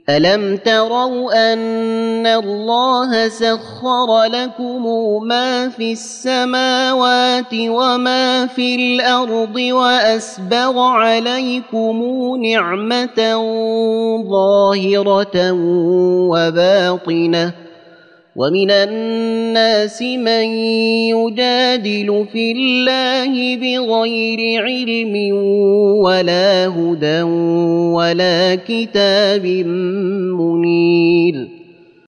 ألم تروا أن الله سخر لكم ما في السماوات وما في الأرض وأسبغ عليكم نعمة ظاهرة وباطنة ومن الناس من يجادل في الله بغير علم ولا هدى ولا كتاب منير